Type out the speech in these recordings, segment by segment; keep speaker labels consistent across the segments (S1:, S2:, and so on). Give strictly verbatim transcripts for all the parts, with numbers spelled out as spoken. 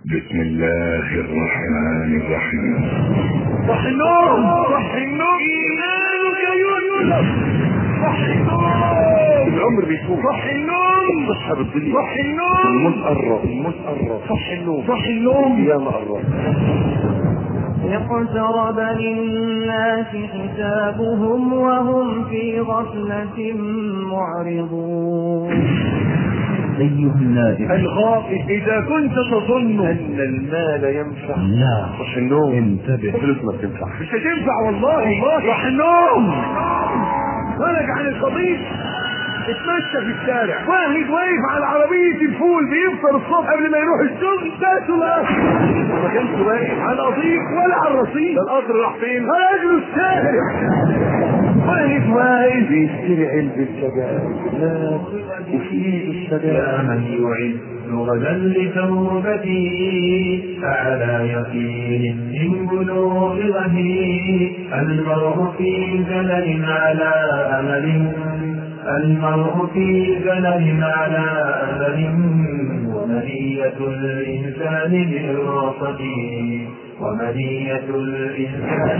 S1: بسم الله الرحمن الرحيم.
S2: صح النوم، صح النوم، إيمانك يونس. صح النوم،
S1: العمر بيفوت.
S2: صح النوم،
S1: الصحة بتضيع.
S2: صح النوم،
S1: الموت قرب، الموت قرب.
S2: صح النوم، صح النوم،
S1: يا ما قرب.
S3: اقترب للناس حسابهم وهم في غفلة معرضون.
S4: أيها النائب
S2: الغافل، إذا كنت تظن
S1: أن المال ينفع،
S4: لا
S1: صح النوم.
S4: انتبه،
S1: الفلوس ما بتنفع.
S2: مش هتنفع والله. صح النوم، خرج عن القضيب، اتمشى في الشارع، واحد واقف على عربية الفول بيفطر الصبح قبل ما يروح الشغل، فاتوا القطر. ما كانش واقف على القضيب ولا على الرصيف، القطر راح فين؟ خرج له الشارع. واحد واقف
S1: بيشتري علبة سجاير، لا وفي ايده السجاير.
S5: يا من يعد غدا لتوبتي على يقين من بلوغ غدي. المرء في زلل على أمل، المرء في زلل على أمل، ومنية الإنسان بالوسط، ومنية الإنسان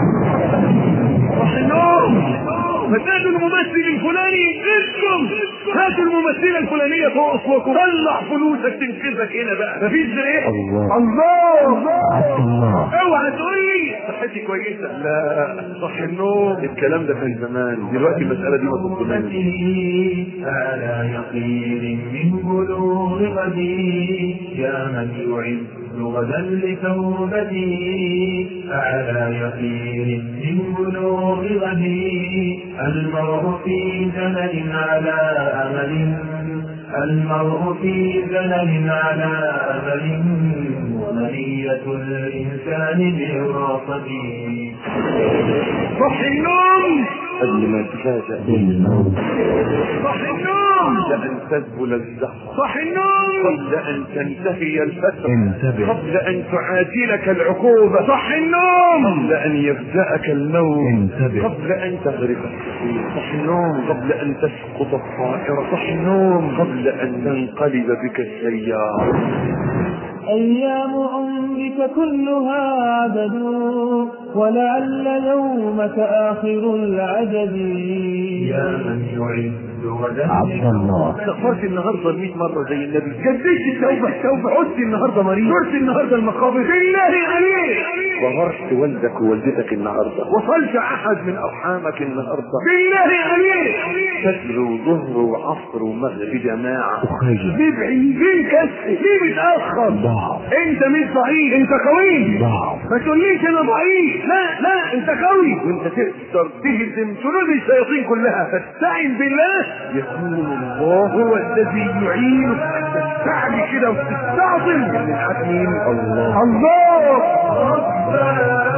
S2: صح النوم. فتاتوا الممثل الفلاني انتم هاتوا الممثلة الفلانية فوق اسوكم، طلع فلوسك تنقذك هنا بقى. مفيش غير ايه؟
S4: الله.
S2: الله
S4: عبد الله.
S2: اوعى تقول لي صحتي كويسة. لا، صح النوم.
S1: الكلام ده كان زمان، دلوقتي المسألة دي ما تطلبش.
S5: على يقين من بلوغ غدي. يا من يعد غدا لتوبتي على يقين من بلوغ غدي. المرء في زمن على أمل، المرء في زمن على أمل، ومنية الإنسان بالوسط.
S2: صح النوم،
S1: قبل ما تفاجأ
S4: بالموت.
S2: صح النوم،
S1: قبل أن تذبل الزهر،
S2: صح النوم،
S1: قبل أن تنتهي الفترة،
S4: انتبه،
S1: قبل أن تعاجلك العقوبة،
S2: صح النوم،
S1: قبل أن يفجأك الموت،
S4: انتبه،
S1: قبل أن تغرق السفينة، صح النوم، قبل أن تسقط الطائرة، صح النوم، قبل أن تنقلب بك السيارة.
S3: أيام عمرك كلها عدد، ولعل يومك آخر العدد.
S5: يا من يعد غدا
S4: عبد الله.
S2: استغفرت النهارده مئة مرة زي النبي، جددت التوبة التوبة، عدت النهارده مريض، زرت النهارده المقابر، بالله عليك
S1: ظهرت والدك ووالدتك النهارده،
S2: وصلت أحد من
S1: أرحامك النهارده،
S2: بالله عليك
S1: فجر وظهر وعصر ومغرب بجماعة.
S4: أخرج
S2: ليه بعيد؟ ليه كسر؟ ليه متأخر؟
S4: ضعف،
S2: انت مش ضعيف، انت قوي.
S4: ضعف،
S2: ما تقوليش انا ضعيف، لا لا انت قوي، وانت تقدر تهزم جنود الشياطين كلها. فاستعن بالله
S1: يكون الله
S2: هو الذي يعينك. تستعلي كده وتستعظم
S1: من عدمين الله.
S2: الله.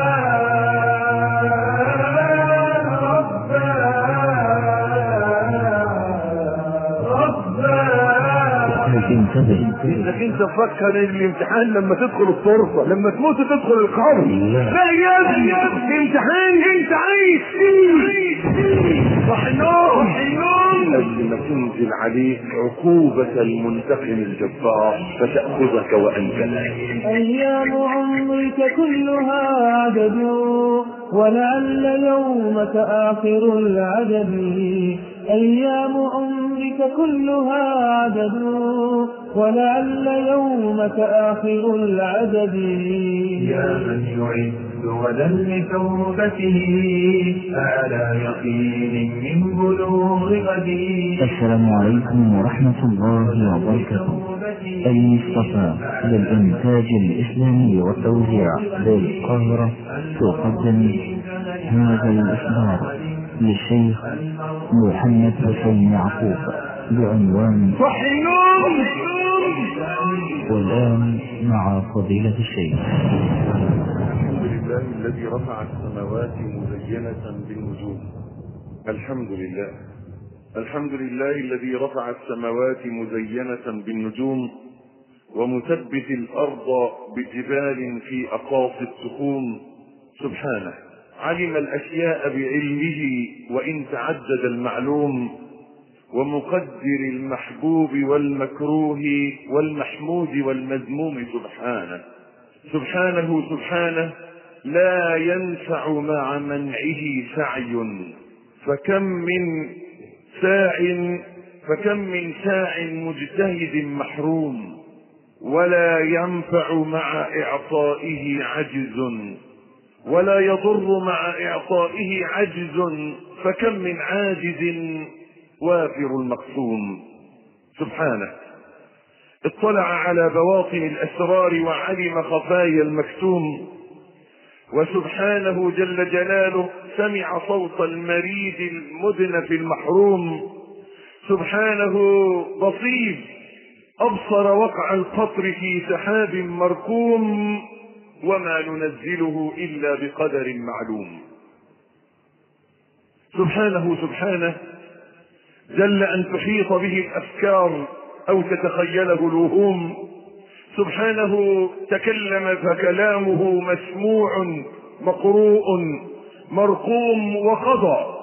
S4: انتبه،
S2: انك انت تفكر الامتحان لما تدخل الطرفة، لما تموت تدخل القبر. لا يا ابني، امتحان انت عايش فيه. صح النوم، صح النوم،
S1: قبل ما تنزل عليك عقوبة المنتقم الجبار فتأخذك وأنت نائم.
S3: أيام عمرك كلها عدد، ولعل يومك آخر العدد. أيام عمرك كلها عدد، ولعل يومك آخر العدد.
S5: يا من يعد غدا لتوبته على يقين من بلوغ غدي.
S4: السلام عليكم ورحمة الله وبركاته. المصطفى للإنتاج الإسلامي والتوزيع بالقاهرة تقدم هذا الإصدار للشيخ محمد حسين يعقوب بعنوان
S2: صح النوم.
S4: والآن مع فضيلة الشيخ.
S1: الحمد لله الذي رفع السماوات مزينة بالنجوم. الحمد لله الحمد لله الذي رفع السماوات مزينة بالنجوم، ومثبت الأرض بجبال في أقاصي السخوم. سبحانه علم الأشياء بعلمه وإن تعدد المعلوم، ومقدر المحبوب والمكروه والمحمود والمذموم سبحانه. سبحانه سبحانه لا ينفع مع منعه سعي، فكم من ساع فكم من ساع مجتهد محروم، ولا ينفع مع إعطائه عجز، ولا يضر مع إعطائه عجز، فكم من عاجز وافر المقسوم. سبحانه اطلع على بواطن الأسرار وعلم خفايا المكتوم، وسبحانه جل جلاله سمع صوت المريد المدنف المحروم. سبحانه بصير أبصر وقع القطر في سحاب مركوم، وما ننزله إلا بقدر معلوم. سبحانه سبحانه جل أن تحيط به الأفكار أو تتخيله الوهوم. سبحانه تكلم فكلامه مسموع مقروء مرقوم، وقضى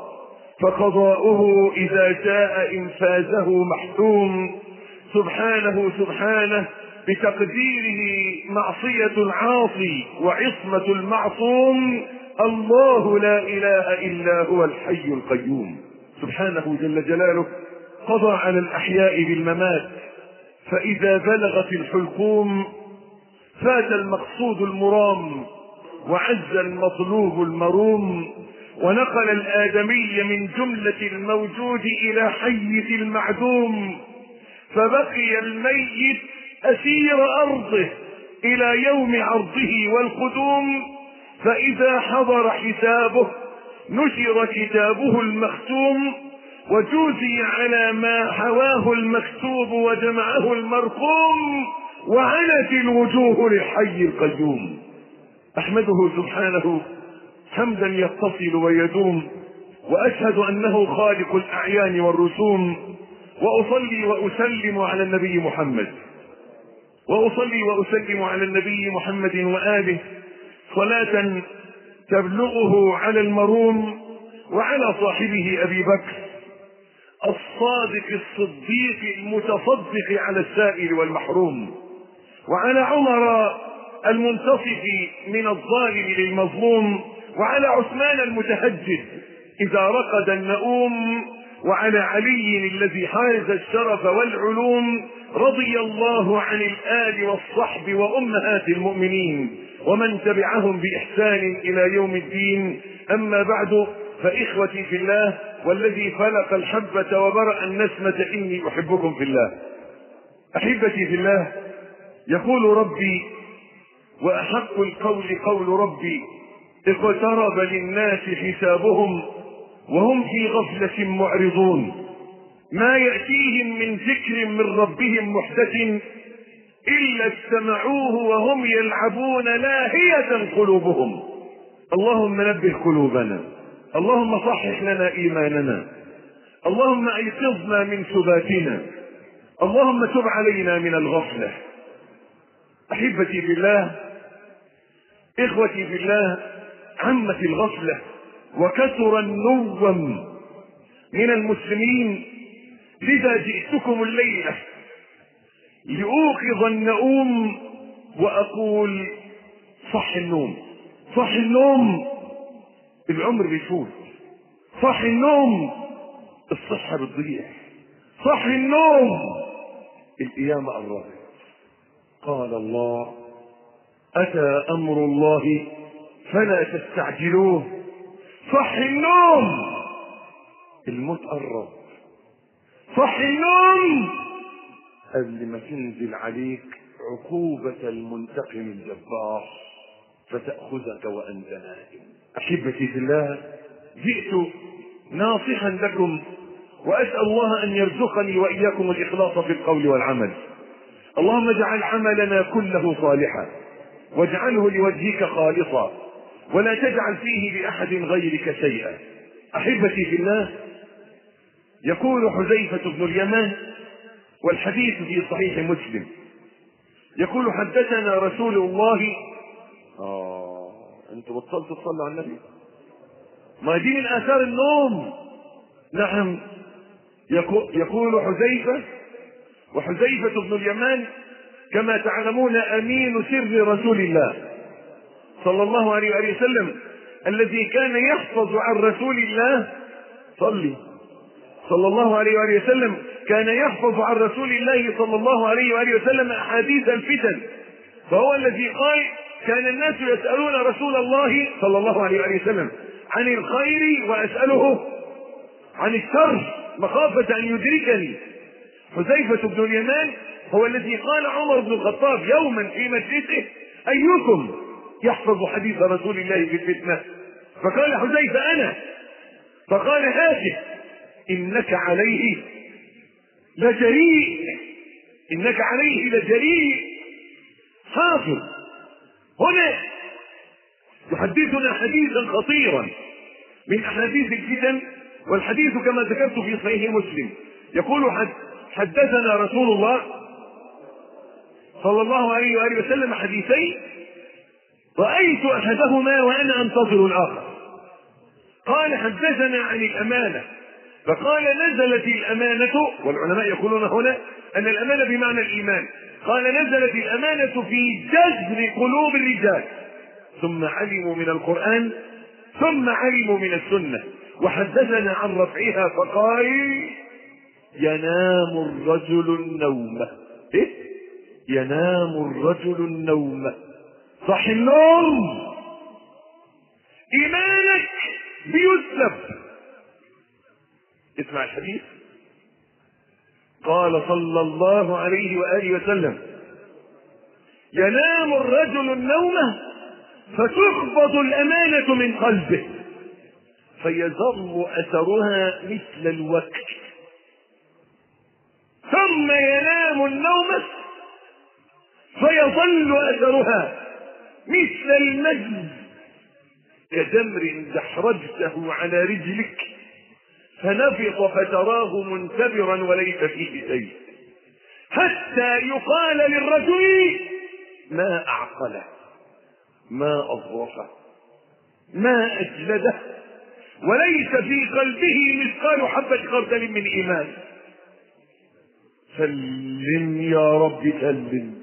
S1: فقضاؤه إذا شاء إنفاذه محتوم. سبحانه سبحانه بتقديره معصية العاصي وعصمة المعصوم. الله لا إله إلا هو الحي القيوم. سبحانه جل جلاله قضى على الأحياء بالممات، فإذا بلغت الحلقوم فات المقصود المرام وعز المطلوب المروم، ونقل الآدمي من جملة الموجود إلى حيز المعدوم، فبقي الميت أسير أرضه إلى يوم عرضه والقدوم. فإذا حضر حسابه نشر كتابه المختوم، وجوزي على ما حواه المكتوب وجمعه المرقوم، وعنت الوجوه للحي القيوم. أحمده سبحانه حمدا يتصل ويدوم، وأشهد أنه خالق الأعيان والرسوم، وأصلي وأسلم على النبي محمد وأصلي وأسلم على النبي محمد وآله صلاة تبلغه على المروم، وعلى صاحبه أبي بكر الصادق الصديق المتصدق على السائل والمحروم، وعلى عمر المنتصف من الظالم للمظلوم، وعلى عثمان المتهجد إذا رقد النؤوم، وعلى علي الذي حاز الشرف والعلوم. رضي الله عن الآل والصحب وأمهات المؤمنين ومن تبعهم بإحسان إلى يوم الدين. أما بعد، فإخوتي في الله والذي فلق الحبة وبرأ النسمة إني أحبكم في الله. أحبتي في الله، يقول ربي وأحق القول قول ربي: اقترب للناس حسابهم وهم في غفلة معرضون، ما يأتيهم من ذكر من ربهم محدث إلا استمعوه وهم يلعبون لاهية قلوبهم. اللهم نبه قلوبنا، اللهم صحح لنا إيماننا، اللهم أيقظنا من سباتنا، اللهم تب علينا من الغفلة. أحبتي في الله، إخوتي في الله، عمت الغفلة وكثر النوم من المسلمين، لذا جئتكم الليلة لأوقظ النؤوم وأقول: صح النوم، صح النوم، العمر بيفوت، صح النوم، الصحة بتضيع، صح النوم، القيامة قربت. قال الله: أتى أمر الله فلا تستعجلوه. صح النوم، الموت قرب، صح النوم قبل ما تنزل عليك عقوبة المنتقم الجبار فتأخذك وأنت نائم. أحبتي في الله، جئت ناصحا لكم وأسأل الله أن يرزقني وإياكم الإخلاص في القول والعمل. اللهم اجعل عملنا كله صالحا واجعله لوجهك خالصا، ولا تجعل فيه لأحد غيرك شيئا. أحبتي في الله، يقول حذيفة بن اليمان والحديث في صحيح مسلم، يقول: حدثنا رسول الله. آه أنتوا بطلتوا تصلوا على النبي؟ ما دي من آثار النوم. نعم،
S2: يقول حذيفة، وحذيفة بن اليمان كما تعلمون أمين سر رسول الله صلى الله عليه وآله وسلم، الذي كان يحفظ عن رسول الله صلي صلى الله عليه وآله وسلم كان يحفظ عن رسول الله صلى الله عليه وآله وسلم أحاديث الفتن، فهو الذي قال: كان الناس يسألون رسول الله صلى الله عليه وآله وسلم عن الخير وأسأله عن الشر مخافة أن يدركني. حذيفة بن اليمان هو الذي قال عمر بن الخطاب يوما في مجلسه: أيكم يحفظ حديث رسول الله في الفتنة؟ فقال حذيفة: أنا. فقال: هاته، إنك عليه لجريء، إنك عليه لجريء حافظ. هنا يحدثنا حديثا خطيرا من أحاديث الفتن، والحديث كما ذكرت في صحيح مسلم. يقول: حدثنا رسول الله صلى الله عليه وآله وسلم حديثين رأيت أحدهما وأنا أنتظر الآخر. قال: حدثنا عن الأمانة، فقال: نزلت الأمانة، والعلماء يقولون هنا أن الأمانة بمعنى الإيمان. قال: نزلت الأمانة في جذر قلوب الرجال، ثم علموا من القرآن، ثم علموا من السنة. وحدثنا عن رفعها فقال: ينام الرجل النوم. إيه؟ ينام الرجل النوم. صح النوم، إيمانك بيسلب. اسمع الحديث. قال صلى الله عليه وآله وسلم: ينام الرجل النوم فتخبض الأمانة من قلبه فيظل أثرها مثل الوكل، ثم ينام النوم فيظل أثرها مثل المجد كجمر دحرجته على رجلك فنفض فتراه منتبرا وليس فيه شيء، حتى يقال للرجل: ما أعقله، ما أظرفه، ما أجلده، وليس في قلبه مثقال حبة خردل من إيمان. سلم يا رب سلم.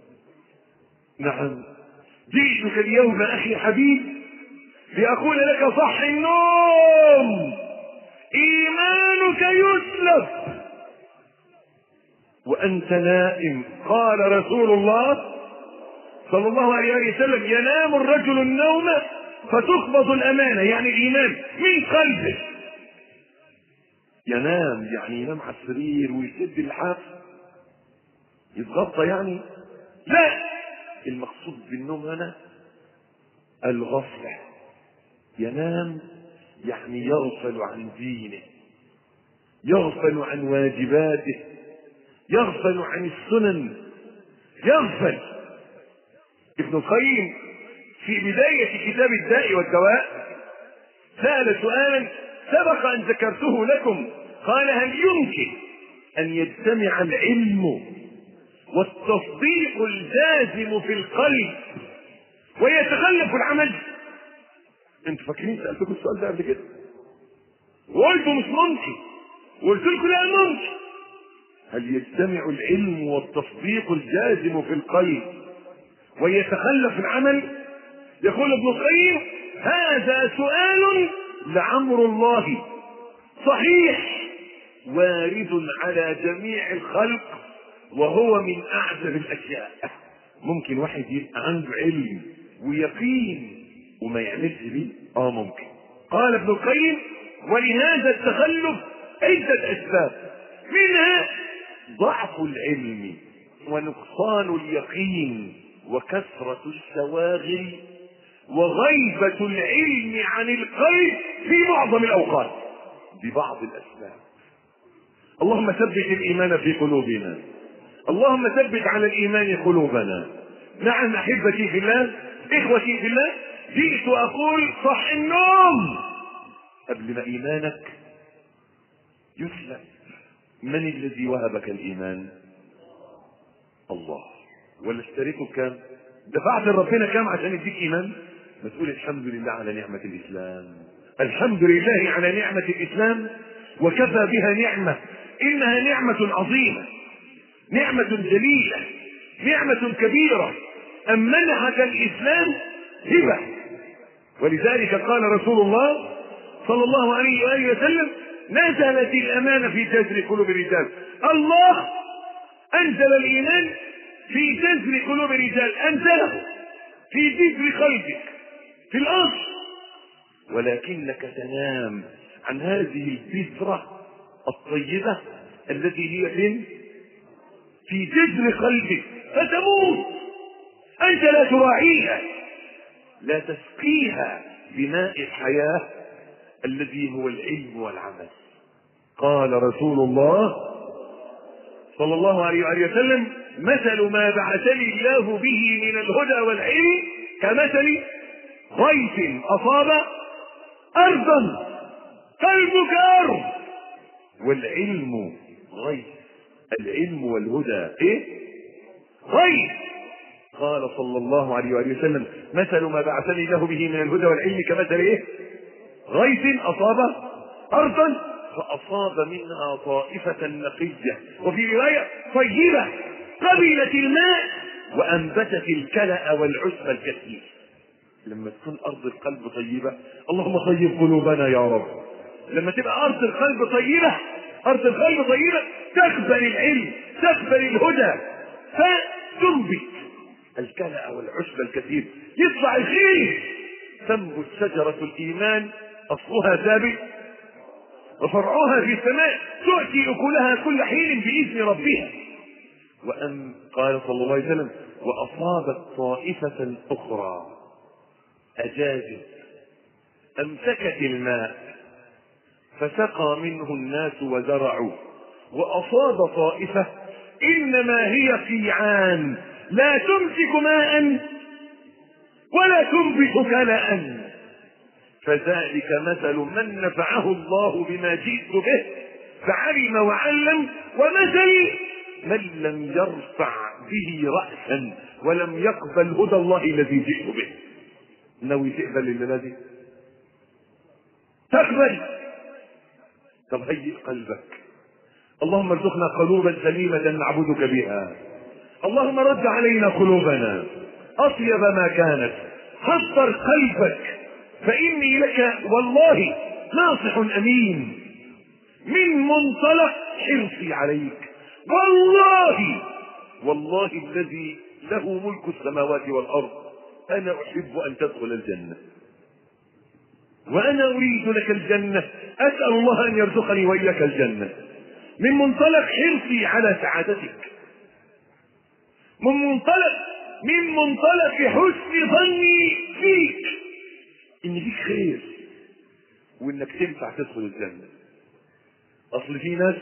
S2: نعم، جئتك اليوم أخي حبيب لأقول لك: صح النوم، إيمانك يسلب وأنت نائم. قال رسول الله صلى الله عليه وسلم: ينام الرجل النوم فتقبض الأمانة، يعني الإيمان، من قلبه. ينام يعني ينام على السرير ويسد اللحاف يتغطى يعني؟ لا، المقصود بالنوم هنا الغفلة. ينام يعني يغفل عن دينه، يغفل عن واجباته، يغفل عن السنن، يغفل. ابن القيم في بداية كتاب الداء والدواء سأل سؤالا سبق أن ذكرته لكم. قال: هل يمكن أن يجتمع العلم والتصديق الجازم في القلب ويتخلف العمل؟ انتوا فاكرين سألتكم السؤال ده قبل كده وقلتوا مش ممكن، وقلت لكم لا ممكن. هل يجتمع العلم والتصديق الجازم في القلب ويتخلف العمل؟ يقول ابن القيم: هذا سؤال لعمر الله صحيح وارد على جميع الخلق، وهو من أعجب الأشياء. ممكن واحد يبقى عنده علم ويقين وما يعملش بيه؟ اه ممكن. قال ابن القيم: ولهذا التخلف عدة أسباب، منها ضعف العلم ونقصان اليقين وكثرة الشواغل وغيبة العلم عن القلب في معظم الأوقات. ببعض الأسباب. اللهم ثبت الإيمان في قلوبنا، اللهم ثبت على الإيمان قلوبنا. نعم أحبتي في الله، إخوتي في الله، جئت أقول: صح النوم قبل ما إيمانك يسلم. من الذي وهبك الإيمان؟ الله. ولا اشتريته بكام؟ دفعت لربنا كام عشان يديك إيمان؟ ما تقول الحمد لله على نعمة الإسلام، الحمد لله على نعمة الإسلام، وكفى بها نعمة إنها نعمة عظيمة، نعمة جليلة، نعمة كبيرة أن منحك الإسلام هبة. ولذلك قال رسول الله صلى الله عليه وآله وسلم: نزلت الأمانة في جذر قلوب الرجال. الله أنزل الإيمان في جذر قلوب الرجال، أنزله في جذر قلبك في الأصل، ولكنك تنام عن هذه البذرة الطيبة التي هي فين؟ في جذر قلبك، فتموت. أنت لا تراعيها، لا تسقيها بماء الحياة الذي هو العلم والعمل. قال رسول الله صلى الله عليه وآله وسلم: مثل ما بعثني الله به من الهدى والعلم كمثل غيث أصاب أرضا قلبك أرض. والعلم غيث، العلم والهدى ايه؟ غيث. قال صلى الله عليه وآله وسلم: مثل ما بعثني الله به من الهدى والعلم كمثل ايه؟ غيث أصاب أرضا فأصاب منها طائفة نقية، وفي رواية طيبة قبلت الماء وأنبتت الكلأ والعشب الكثير. لما تكون أرض القلب طيبة، اللهم طيب قلوبنا يا رب، لما تبقى أرض القلب طيبة، أرض القلب طيبة تقبل العلم، تقبل الهدى، فتنبت الكلأ والعشب الكثير، يطلع الخير. تنبت شجرة الإيمان أصلها ثابت وفرعها في السماء، تؤتي أكلها كل حين بإذن ربها. وأن قال صلى الله عليه وسلم: وأصابت طائفة أخرى أجاجت أمسكت الماء فسقى منه الناس وزرعوا، وأصاب طائفة إنما هي قيعان لا تمسك ماء ولا تنبت كلأ، فذلك مثل من نفعه الله بما جئت به فعلم وعلم، ومثل من لم يرفع به رأسا ولم يقبل هدى الله الذي جئت به. ناوي تقبل الذي تقبل؟ طب هيئ قلبك. اللهم ارزقنا قلوبا سليمة نعبدك بها. اللهم رد علينا قلوبنا أطيب ما كانت. حضر قلبك، فإني لك والله ناصح أمين من منطلق حرصي عليك. والله والله الذي له ملك السماوات والأرض أنا أحب أن تدخل الجنة، وأنا أريد لك الجنة، أسأل الله أن يرزقني وإياك الجنة من منطلق حرصي على سعادتك، من منطلق من منطلق حسن ظني فيك إن فيك خير وإنك تنفع تدخل الجنة. أصل في ناس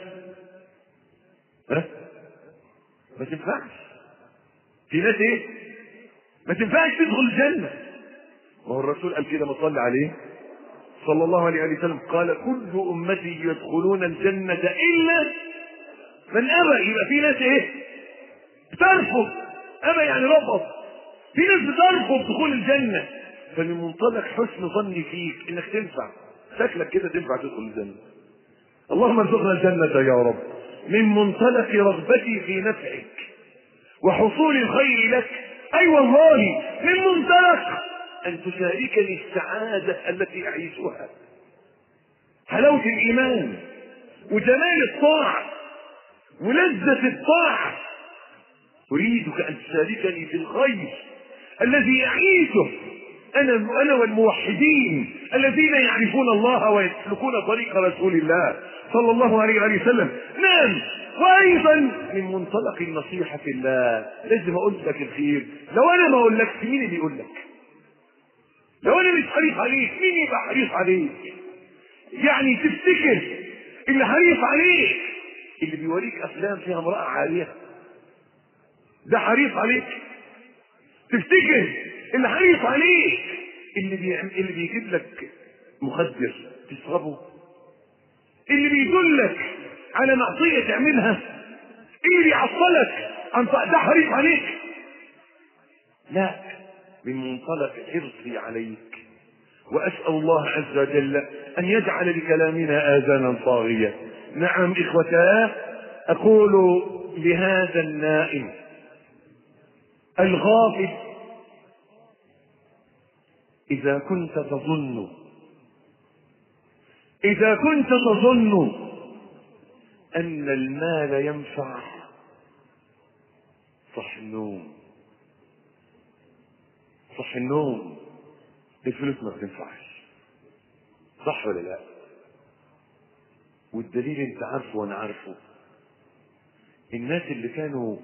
S2: ها ما تنفعش، في ناس إيه ما تنفعش تدخل الجنة. وهو الرسول قال كده، ما صلى عليه صلى الله عليه وسلم، قال: كل أمتي يدخلون الجنة إلا من أبى. يبقى في ناس إيه بترفض، أبى يعني رفض، في ناس بترفض دخول الجنة. فمن منطلق حسن ظني فيك إنك تنفع، شكلك كده تنفع تدخل الجنة. اللهم ارزقنا الجنة يا رب. من منطلق رغبتي في نفعك وحصول الخير لك، أي أيوة والله من منطلق أن تشاركني السعادة التي أعيشها، حلاوة الإيمان وجمال الطاعة ولذة الطاعة. أريدك أن تشاركني في الخير الذي أعيشه أنا أنا والموحدين الذين يعرفون الله ويسلكون طريق رسول الله صلى الله عليه وسلم. نعم. وأيضا من منطلق النصيحة في الله لازم أقول لك الخير. لو أنا ما أقول لك مين اللي يقول لك؟ لو أنا مش حريص عليك مين يبقى حريص عليك؟ يعني تفتكر اللي حريص عليك اللي بيوريك أفلام فيها امرأة عالية ده حريص عليك؟ تفتكر اللي حريص عليك اللي بيعمل اللي بيجيب لك مخدر تشربه، اللي بيدلك على معصية تعملها، اللي بيعطلك عن ده حريص عليك؟ لا، من منطلق حرصي عليك. وأسأل الله عز وجل أن يجعل لكلامنا آذانا صاغية نعم إخوتاه، أقول لهذا النائم الغافل: إذا كنت تظن إذا كنت تظن أن المال ينفع، صح النوم، صح النوم. الفلوس ما بتنفعش، صح ولا لا؟ والدليل انت عارفه وانا عارفه. الناس اللي كانوا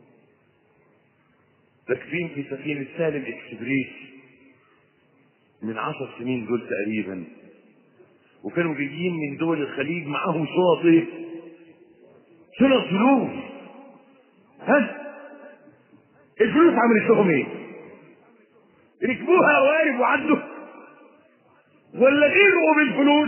S2: راكبين في سفينة سالم اكسبريس من عشر سنين دول تقريبا، وكانوا جايين من دول الخليج معاهم شنط ايه؟ شنط فلوس. ها الفلوس عملت لهم ايه؟ ركبوها قوارب وعدوا ولا غيروا بالفلوس؟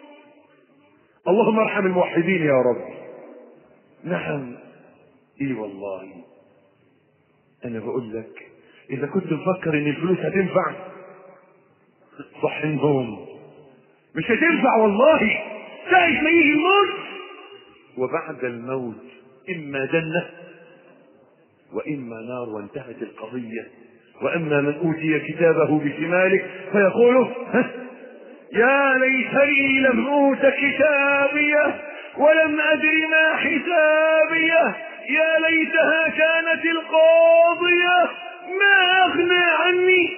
S2: اللهم ارحم الموحدين يا رب. نعم ايه والله، انا بقول لك اذا كنت مفكر ان الفلوس هتنفع، صح النوم، مش هتنفع والله. ساعة ما يجي الموت، وبعد الموت اما جنة واما نار وانتهت القضية. واما من اوتي كتابه بشماله فيقول ها يا ليتني لم اوت كتابيه ولم ادر ما حسابيه يا ليتها كانت القاضية ما اغنى عني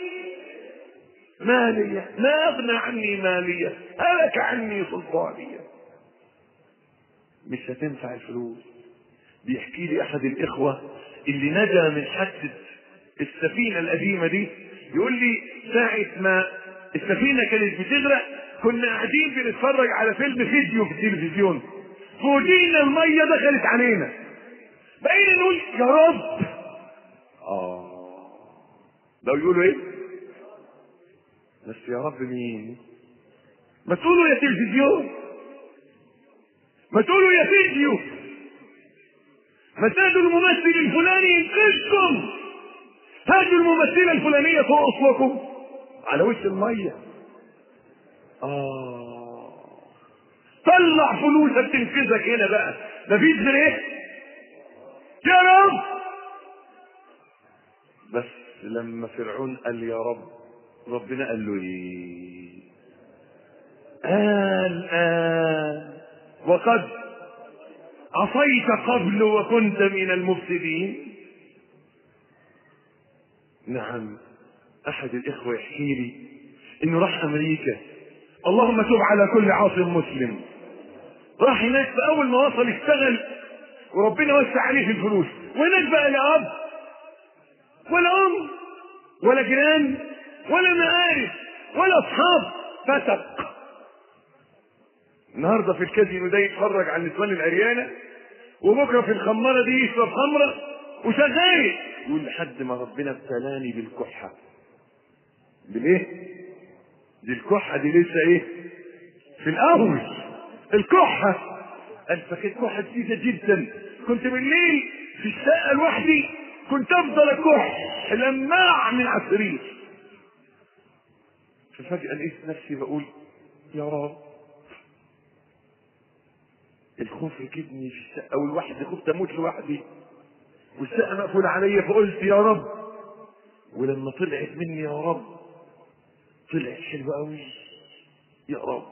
S2: مالية ما اغنى عني مالية هلك عني سلطانية. مش هتنفع الفلوس. بيحكي لي احد الاخوة اللي نجا من حادثة السفينة القديمة دي، يقول لي ساعة ما السفينة كانت بتغرق كنا قاعدين بنتفرج على فيلم فيديو في التلفزيون، فوجئنا المية دخلت علينا، بقينا نقول يا رب. اه لو يقولوا ايه بس يا رب مين؟ ما تقولوا يا تلفزيون، ما تقولوا يا فيديو، ما تنادوا الممثل الفلاني ينقذكم، هاتوا الممثلة الفلانية فوق اصلكم على وش المية. اه طلع فلوسك تنقذك هنا بقى، مفيش غير ايه يا رب. بس لما فرعون قال يا رب، ربنا قال له ايه؟ الآن وقد عصيت قبل وكنت من المفسدين. نعم احد الاخوة يحكي لي انه راح امريكا، اللهم تب على كل عاصم مسلم، راح هناك فاول ما وصل اشتغل وربنا وسع عليه في الفلوس، وهناك بقى لا اب ولا ام ولا جيران ولا معارف ولا اصحاب، فتق. النهارده في الكازينو ده يتفرج على النسوان العريانه، وبكره في الخماره دي يشرب خمره وشغال، يقول لحد ما ربنا ابتلاني بالكحه. بالايه؟ دي الكحه دي لسه ايه؟ في الاول الكحه. قال فكانت كحه جديده جدا، كنت بالليل في الشقه لوحدي كنت افضل اكح لماع من على السرير. ففجاه لقيت نفسي بقول يا رب، الخوف ركبني في الشقه ولوحدي، خفت اموت لوحدي والشقه مقفوله عليا، فقلت يا رب. ولما طلعت مني يا رب طلعت حلوه قوي يا رب،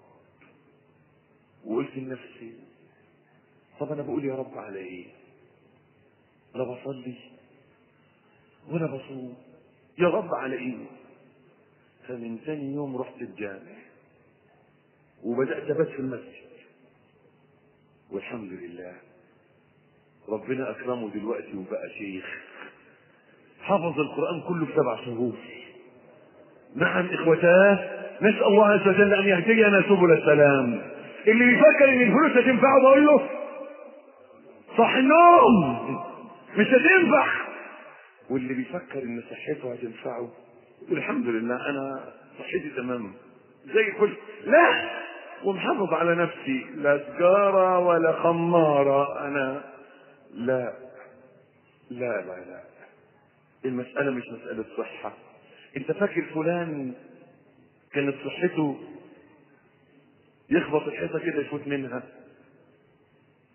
S2: وقلت لنفسي طب انا بقول يا رب على ايه؟ لا بصلي ولا بصوم، يا رب على ايه؟ فمن ثاني يوم رحت الجامع وبدات ابات في المسجد، والحمد لله ربنا اكرمه دلوقتي وبقى شيخ، حفظ القران كله في سبع شهور. نعم اخوتاه، نسال الله عز وجل ان يهدينا سبل السلام. اللي بيفكر ان الفلوس هتنفعه بقول له صح النوم، مش هتنفع. واللي بيفكر ان صحته هتنفعه والحمد لله انا صحتي تمام زي الفل، لا ومحافظ على نفسي، لا سجارة ولا خمارة انا، لا لا لا لا المسألة مش مسألة صحة. انت فاكر فلان كانت صحته يخبط الحيطة كده يفوت منها؟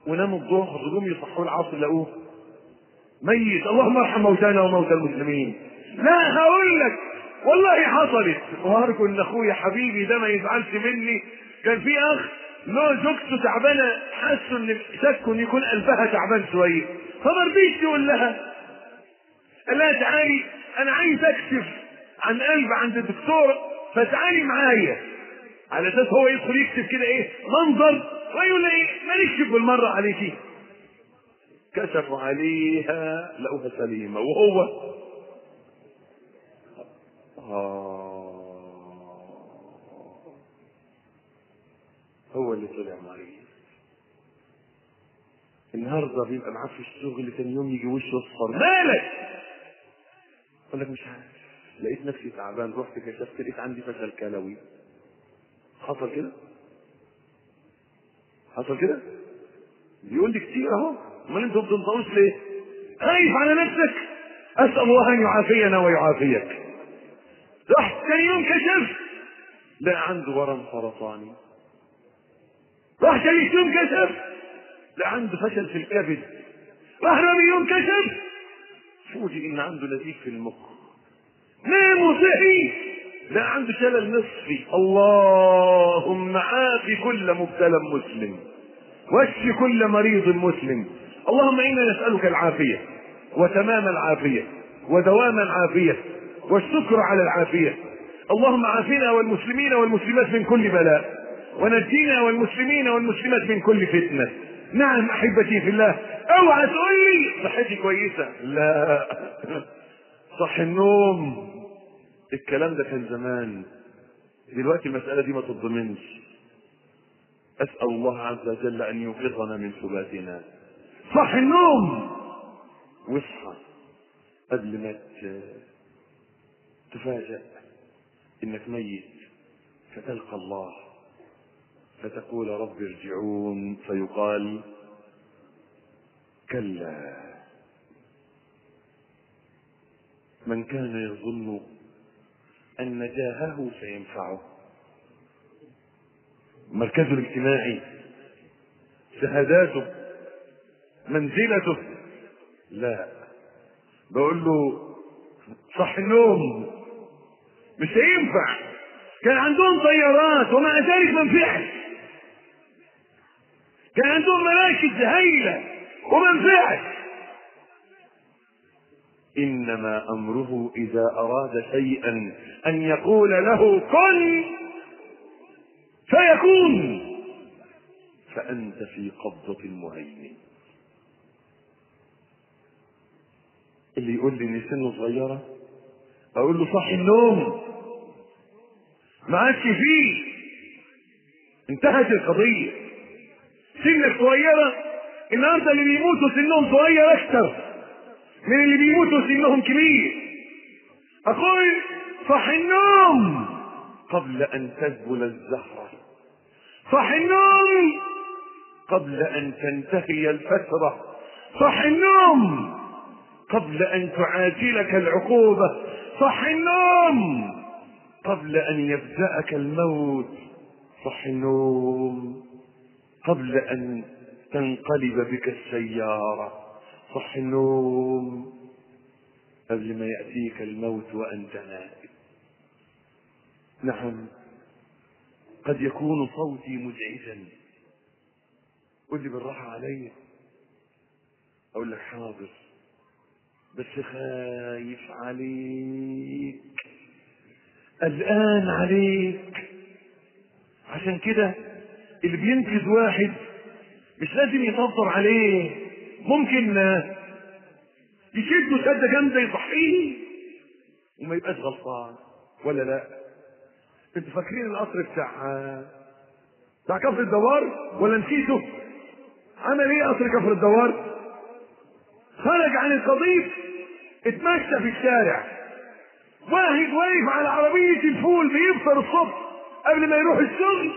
S2: وناموا الظهر قوم يصحوا العصر لقوه ميت. اللهم ارحم موتانا وموتى المسلمين. لا هقول لك والله حصلت، وهرجو ان اخويا حبيبي ده ما يزعلش مني. كان في اخ له زوجته تعبانه، حاسه ان شكوا ان يكون قلبها تعبان شويه، فما رضيش يقول لها. قال لها تعالي انا عايز اكشف عن قلب عند الدكتور، فتعالي معايا، على اساس هو يدخل يكشف كده ايه منظر ويقول ايه ما نكشف بالمره عليكي. كشفوا عليها لقوها سليمه، وهو آه هو اللي طلع مريض. النهارده بيبقى معاه في الشغل، ثاني يوم يجي وشه اصفر، مالك؟ يقول لك مش عارف، لقيت نفسي تعبان، رحت كشفت لقيت عندي فشل كلوي. حصل كده؟ حصل كده؟ بيقول لي كتير اهو. امال انتوا ما بتنطقوش ليه؟ خايف على نفسك؟ اسال الله ان يعافينا ويعافيك. رحت ثاني يوم كشفت لا عنده ورم سرطاني. راح ثالث يوم كشف لا عنده فشل في الكبد. راح رابع يوم كشف فوجئ ان عنده نزيف في المخ. نام وصحي لا عنده شلل نصفي. اللهم عافي كل مبتلى مسلم واشف كل مريض مسلم. اللهم انا نسالك العافيه وتمام العافيه ودوام العافيه والشكر على العافيه. اللهم عافنا والمسلمين والمسلمات من كل بلاء، ونجينا والمسلمين والمسلمات من كل فتنه. نعم احبتي في الله، اوعى تقول لي صحتي كويسه، لا صح النوم. الكلام ده كان زمان، دلوقتي المساله دي ما تضمنش. اسال الله عز وجل ان يوقظنا من سباتنا. صح النوم واصحى قبل ما تفاجأ انك ميت فتلقى الله فتقول رب ارجعون، فيقال كلا. من كان يظن ان نجاهه سينفعه، مركزه الاجتماعي، شهاداته، منزلته، لا، بقول له صح النوم مش هينفع. كان عندهم طيارات ومع ذلك ما نفعش. كان عندهم مراكز هايله وما نفعش. انما امره اذا اراد شيئا ان يقول له كن فيكون، فانت في قبضه المهيمن. اللي يقول لي ان سنه صغيره اقول له صح النوم، ما عادش فيه، انتهت القضيه. سنك صغيره، النهارده اللي بيموتوا سنهم صغير اكثر من اللي بيموتوا سنهم كبير. اقول صح النوم قبل ان تذبل الزهره، صح النوم قبل ان تنتهي الفتره، صح النوم قبل ان تعاجلك العقوبه، صح النوم قبل ان يفزعك الموت، صح النوم قبل ان تنقلب بك السياره، صح النوم قبل ما ياتيك الموت وانت نائم. نعم قد يكون صوتي مزعجا، قل لي بالراحه علي، اقول لك حاضر، بس خايف عليك، قلقان عليك. عشان كده اللي بينقذ واحد مش لازم يطبطب عليه، ممكن يشده شده جامده يصحيه وما يبقاش غلطان، ولا لا؟ انتوا فاكرين القطر بتاع بتاع كفر الدوار ولا نسيته؟ عمل ايه قطر كفر الدوار؟ خرج عن القضيب، اتمشى في الشارع، واحد واقف على عربية الفول بيفطر الصبح قبل ما يروح الشغل،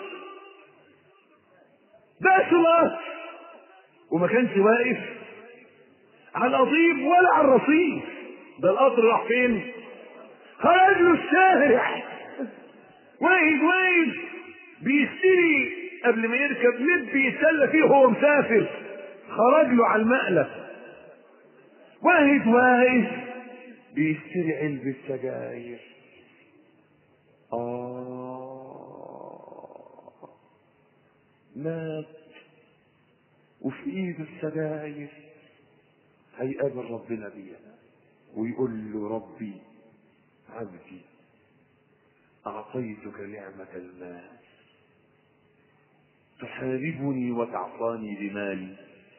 S2: بأس القطر، وما كانش واقف على القضيب ولا على الرصيف. ده القطر راح فين؟ خرج له الشارع، واحد واقف بيشتري قبل ما يركب لب يتسلى فيه وهو مسافر، خرج له على المقلب. واحد واقف بيشتري علبة سجاير. آه مات وفي ايده السجاير، هيقابل ربنا بيها ويقول له ربي عبدي أعطيتك نعمة المال تحاربني وتعطاني بمالي.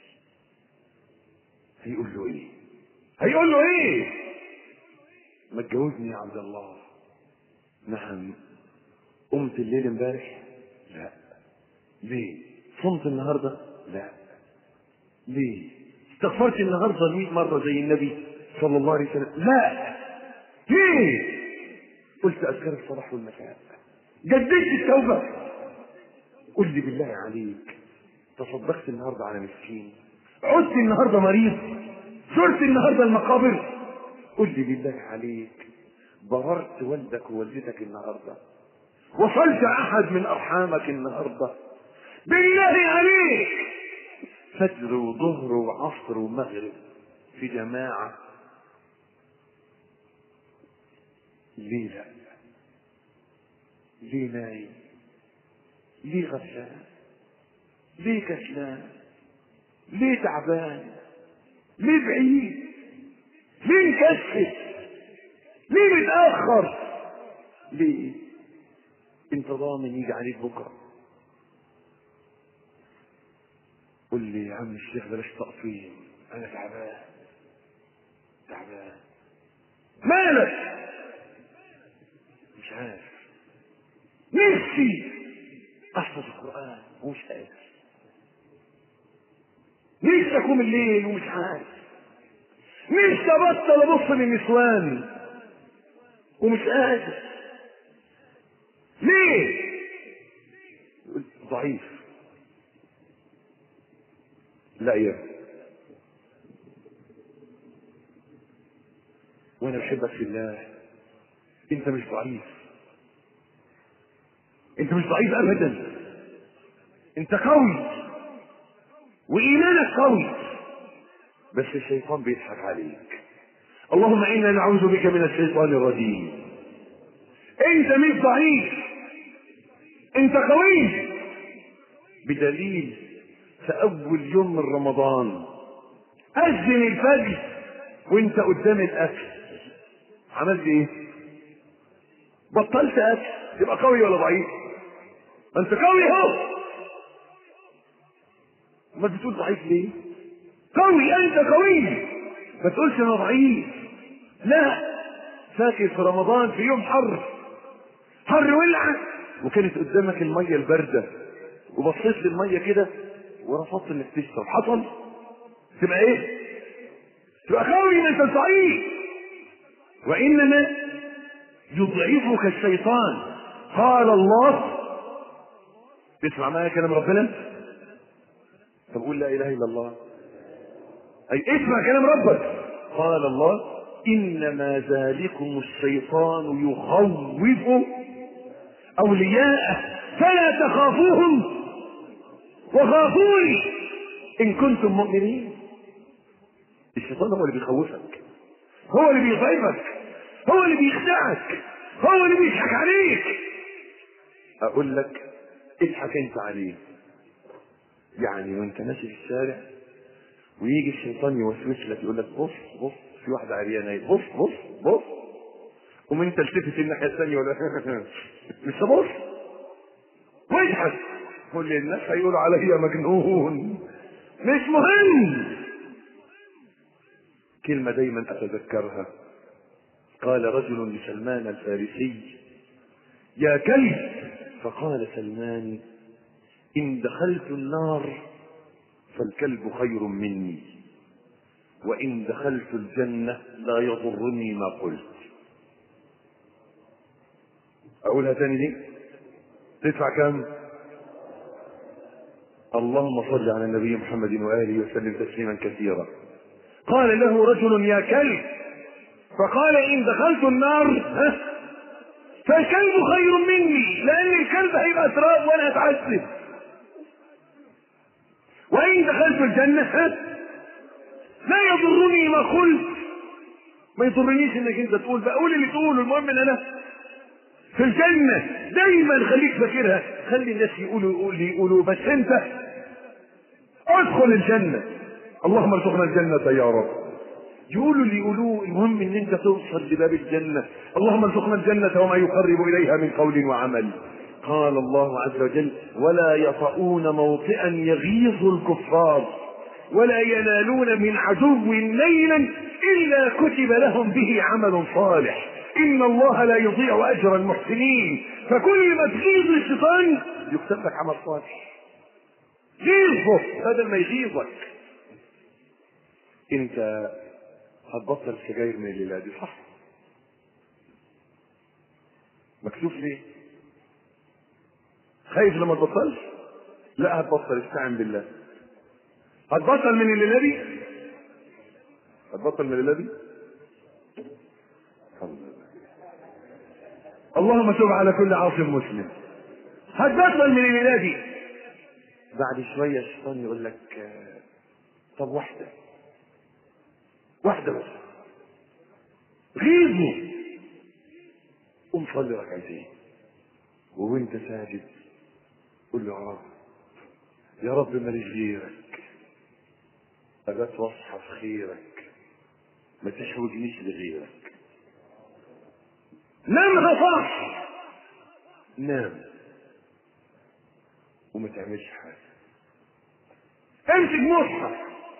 S2: هيقول له ايه؟ هيقول له ايه؟ ما تجوزني يا عبد الله. نعم. قمت الليل امبارح؟ لا. ليه؟ صمت النهارده؟ لا. ليه؟ استغفرت النهارده مئة مرة زي النبي صلى الله عليه وسلم؟ لا. ليه؟ قلت أذكار الصباح والمساء، جددت التوبة. قل لي بالله عليك، تصدقت النهارده على مسكين؟ عدت النهارده مريض؟ زرت النهارده المقابر؟ قل لي بالله عليك، بررت والدك ووالدتك النهارده؟ وصلت أحد من أرحامك النهارده؟ بالله عليك، فجر وظهر وعصر ومغرب في جماعة. ليه لا؟ ليه نايم؟ ليه غفلان؟ ليه كسلان؟ ليه تعبان؟ ليه بعيد؟ ليه مكسل؟ ليه متأخر؟ ليه؟ انت ضامن يجي عليك بكرة. قل لي يا عم الشيخ بلاش تقطيم، انا تعبان تعبان. مالك؟ مش عارف. نفسي احفظ القرآن ومش قادر. نفسي اقوم الليل ومش عارف. نفسي ابطل ابص للنسوان ومش قادر. ليه؟ ضعيف. لا يا ابني، وانا بحبك في الله، انت مش ضعيف. انت مش ضعيف ابدا، انت قوي وايمانك قوي، بس الشيطان بيضحك عليك. اللهم انا نعوذ بك من الشيطان الرجيم. انت مش ضعيف، انت قوي، بدليل في اول يوم من رمضان اذن الفجر وانت قدام الاكل عملت ايه؟ بطلت اكل. تبقى قوي ولا ضعيف؟ انت قوي اهو. ما بتقول ضعيف ليه؟ قوي، انت قوي، ما تقولش انا ضعيف. لا. فاكر في رمضان في يوم حر حر ولعه وكانت قدامك الميه البارده وبصيت للميه كده ورفضت انك تشرب، حصل؟ تبقى ايه؟ تبقى قوي، ما انت ضعيف. وانما يضعفك الشيطان. قال الله، تسمع معايا كلام ربنا؟ طب قول لا اله الا الله. اي اسمع كلام ربك. قال الله انما ذلكم الشيطان يخوف اولياءه فلا تخافوهم وخافوني ان كنتم مؤمنين. الشيطان هو اللي بيخوفك، هو اللي بيضعفك، هو اللي بيخدعك، هو اللي بيضحك عليك. اقول لك اضحك انت عليه. يعني وانت ماشي في الشارع ويجي الشيطان يوسوس لك يقول لك بص بص في واحده عريانه، بص بص بص، قوم انت التفت الناحيه الثانيه ولا مش تبص واضحك. كل الناس هيقولوا عليا مجنون. مش مهم. كلمه دايما اتذكرها، قال رجل لسلمان الفارسي يا كلب، فقال سلمان إن دخلت النار فالكلب خير مني، وإن دخلت الجنة لا يضرني ما قلت. أقولها تاني دي تدفع كم؟ اللهم صل على النبي محمد وآله وسلم تسليما كثيرا. قال له رجل يا كلب، فقال إن دخلت النار فالكلب خير مني، لأن الكلب هيبقى تراب وأنا أتعذب، وإن دخلت الجنة لا يضرني ما قلت. ما يضرنيش انك انت تقول، بقول اللي تقوله، المهم ان انا في الجنة. دايما خليك فاكرها، خلي الناس يقولوا يقولوا يقولوا بس انت ادخل الجنة. اللهم ارزقنا الجنة يا رب. يقولوا اللي يقولوه، المهم ان انت توصل لباب الجنة. اللهم ارزقنا الجنة وما يقرب اليها من قول وعمل. قال الله عز وجل: ولا يطؤون موطئا يغيظ الكفار ولا ينالون من عدو نيلا الا كتب لهم به عمل صالح ان الله لا يضيع اجر المحسنين. فكل ما تغيظ الشيطان يكتب لك عمل صالح. غيظه بدل ما يغيظك. انت هتبطل سجاير من الليله دي صح؟ مكتوب ليه؟ خايف لما تبطلش؟ لا هتبطل، استعن بالله. هتبطل من الليله دي؟ هتبطل من الليله دي؟ اللهم تب على كل عاصم مسلم. هتبطل من الليله دي. بعد شويه الشيطان يقول لك طب واحده واحده بس، غيظه. قوم صلي ركعتين وانت ساجد قل له: يا رب يا رب ماليش غيرك، أبات واصحى في خيرك، ما تحوجنيش لغيرك. نامها صح، نام وما تعملش حاجه. امسك مصحف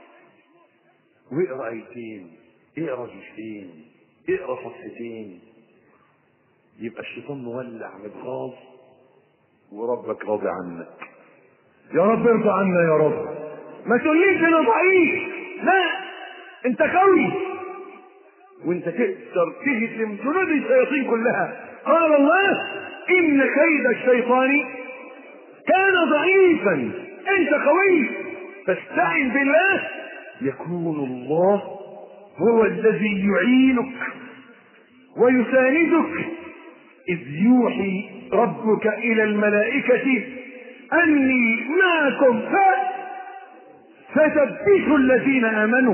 S2: واقرا ايتين، اقرا جزئين، اقرا صفحتين، يبقى الشيطان مولع متغاظ وربك راضي عنك. يا رب ارضى عنا يا رب. ما تقوليش انا ضعيف، لا انت قوي وانت تقدر تهزم جنود الشياطين كلها. قال الله: ان كيد الشيطان كان ضعيفا، انت قوي فاستعن بالله يكون الله هو الذي يعينك ويساندك. اذ يوحي ربك الى الملائكة اني معكم فثبتوا الذين امنوا.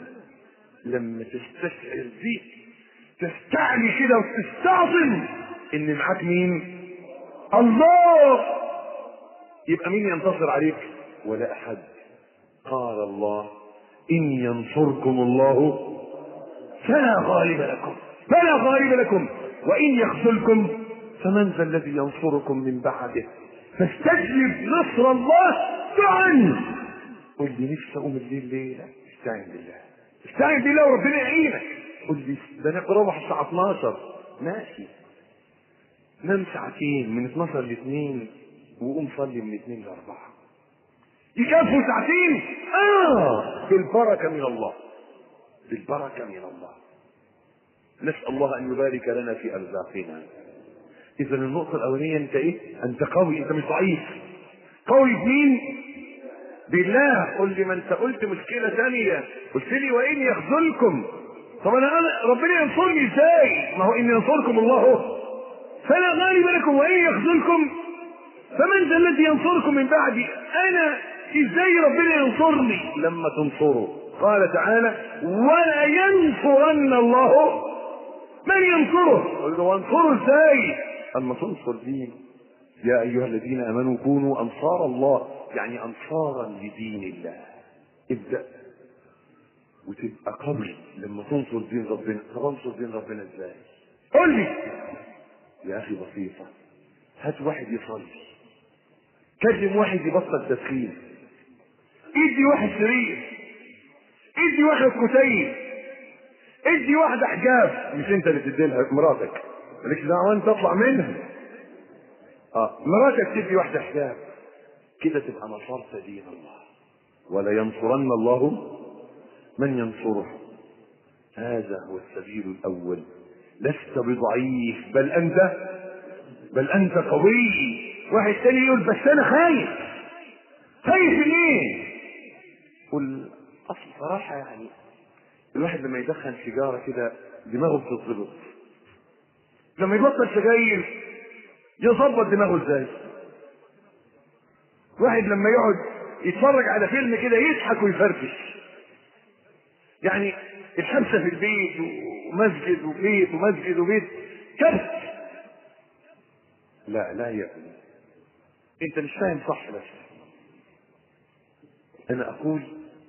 S2: لما تستشعر دي تستعلي كده وتستعظم ان معاك مين؟ الله. يبقى مين ينتصر عليك؟ ولا احد. قال الله: ان ينصركم الله فلا غالب لكم فلا غالب لكم وان يخذلكم فمن ذا الذي ينصركم من بعده. فاستجلب نصر الله معا. قل لي نفسي اقوم الليل ليه؟ استعن بالله، استعن بالله وربنا يعينك. قل لي ده انا اروح الساعه اتناشر، ماشي، نام ساعتين من اتناشر ل اتنين وقوم صلي من اتنين ل اربعة. يكفوا ساعتين؟ اه بالبركه من الله، بالبركه من الله. نسال الله ان يبارك لنا في ارزاقنا. اذا النقطه الاولانيه انت ايه؟ انت قوي، انت مش ضعيف. قوي بمين؟ بالله. قل لي ما انت قلت مشكله ثانيه، قلت لي وان يخذلكم. طب انا ربنا ينصرني ازاي؟ ما هو ان ينصركم الله فلا غالب لكم وان يخذلكم فمن ذا الذي ينصركم من بعدي. انا ازاي ربنا ينصرني؟ لما تنصروا. قال تعالى: ولا ينصرن الله من ينصره. قل له وانصروا ازاي؟ اما تنصر دين. يا ايها الذين امنوا كونوا انصار الله، يعني انصارا لدين الله. ابدأ وتبقى قوي لما تنصر دين ربنا. طب انصر دين ربنا ازاي؟ قل لي يا اخي. بسيطة، هات واحد يصلي، كلم واحد يبطل تدخين، ادي واحد سرير، ادي واحد كتيب، ادي واحد حجاب. مش انت اللي تديلها، مراتك مالكش دعوه انت تطلع منها. اه مراتك تدي واحد حجاب كده تبقى نصرت دين الله. ولا ينصرن الله من ينصره. هذا هو السبيل الاول. لست بضعيف بل انت بل انت قوي. واحد تاني يقول بس انا خايف. خايف ليه؟ قل اصل صراحه يعني الواحد لما يدخن سيجاره كده دماغه بتتظبط. لما يبطل سجاير يظبط دماغه ازاي؟ واحد لما يقعد يتفرج على فيلم كده يضحك ويفرفش. يعني الحبسة في البيت ومسجد وبيت ومسجد وبيت كبت. لا لا يا ابني انت مش فاهم صح. بس انا اقول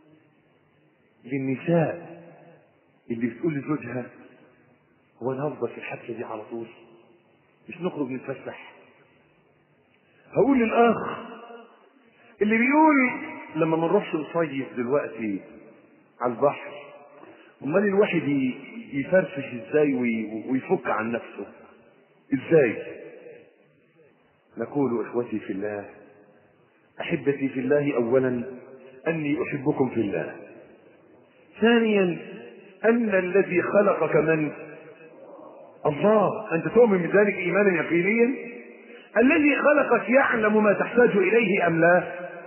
S2: للنساء اللي بتقول لزوجها هو انا هفضل في الحبسة دي على طول مش نخرج نتفسح. هقول للاخ اللي بيقول لما ما نروحش نصيف دلوقتي على البحر امال الواحد يفرفش ازاي ويفك عن نفسه ازاي؟ نقول اخوتي في الله احبتي في الله، اولا اني احبكم في الله، ثانيا ان الذي خلقك من الله، انت تؤمن بذلك ايمانا يقينيا. الذي خلقك يعلم ما تحتاج اليه ام لا؟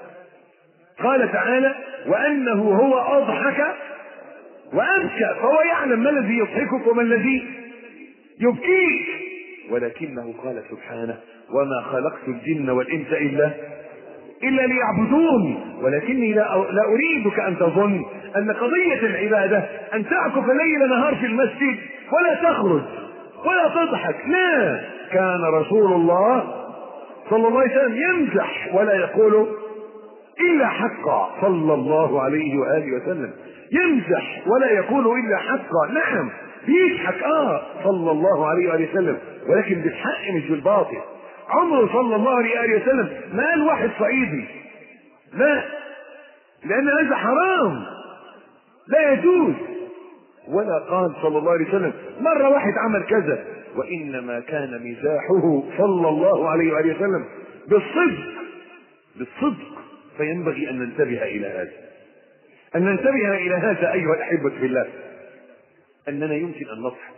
S2: قال تعالى وانه هو اضحك وابكى، فهو يعلم ما الذي يضحكك وما الذي يبكيك. ولكنه قال سبحانه وما خلقت الجن والانس الا الا ليعبدون، ولكني لا لا اريدك ان تظن ان قضيه العباده ان تعكف ليل نهار في المسجد ولا تخرج ولا تضحك. لا، كان رسول الله صلى الله عليه وسلم يمزح ولا يقول الا حقا، صلى الله عليه واله وسلم يمزح ولا يقول الا حقا. نعم بيضحك اه صلى الله عليه واله وسلم، ولكن بالحق مش بالباطل. عمره صلى الله عليه واله وسلم ما قال واحد صعيدي، لا، لان هذا حرام لا يجوز. ولا قال صلى الله عليه وسلم مره واحد عمل كذا، وانما كان مزاحه صلى الله عليه واله وسلم بالصدق بالصدق. فينبغي ان ننتبه الى هذا، ان ننتبه الى هذا ايها الاحبه في الله، اننا يمكن ان نضحك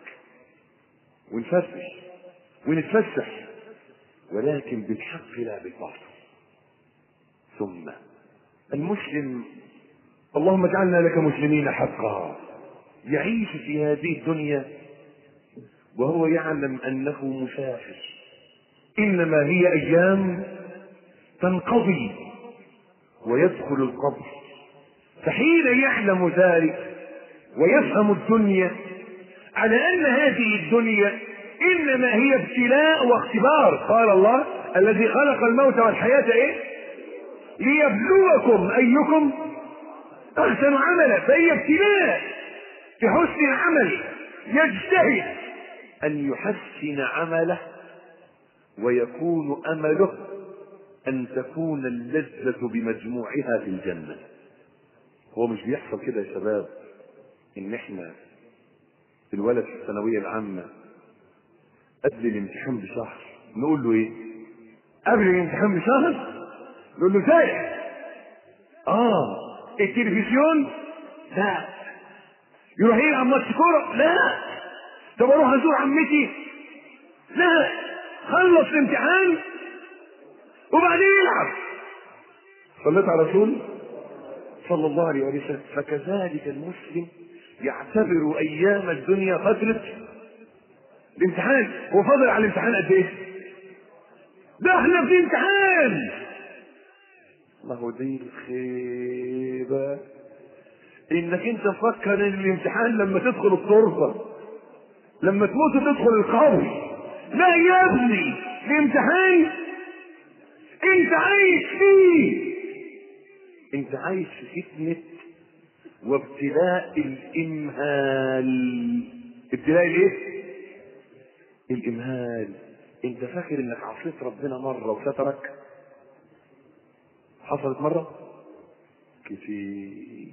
S2: ونفرفش ونتفسح ولكن بالحق لا بالباطل. ثم المسلم اللهم اجعلنا لك مسلمين حقا يعيش في هذه الدنيا وهو يعلم انه مسافر، انما هي ايام تنقضي ويدخل القبر. فحين يعلم ذلك ويفهم الدنيا على ان هذه الدنيا انما هي ابتلاء واختبار. قال الله الذي خلق الموت والحياة ايه؟ ليبلوكم ايكم احسن عملا. فهي ابتلاء في حسن العمل، يجتهد ان يحسن عمله ويكون امله ان تكون اللذة بمجموعها في الجنة. هو مش بيحصل كده يا شباب ان احنا الولد في الثانوية العامة قبل الامتحان بشهر نقول له ايه؟ قبل الامتحان بشهر نقول له زي اه التلفزيون لا، يروح يلعب ماتش كوره لا، طب اروح ازور عمتي لا، خلص الامتحان وبعدين يلعب. صليت على رسول صلى الله عليه وسلم. فكذلك المسلم يعتبر ايام الدنيا فترة الامتحان. هو فاضل على الامتحان قد ايه؟ ده احنا في امتحان. ما هو دي الخيبة انك انت تفكر ان الامتحان لما تدخل الطرفة، لما تموت تدخل القبر. لا يا ابني، الامتحان انت عايش فيه، انت عايش في فتنة وابتلاء الامهال. ابتلاء الايه؟ الامهال. انت فاكر انك عصيت ربنا مرة وسترك؟ حصلت مرة كتير.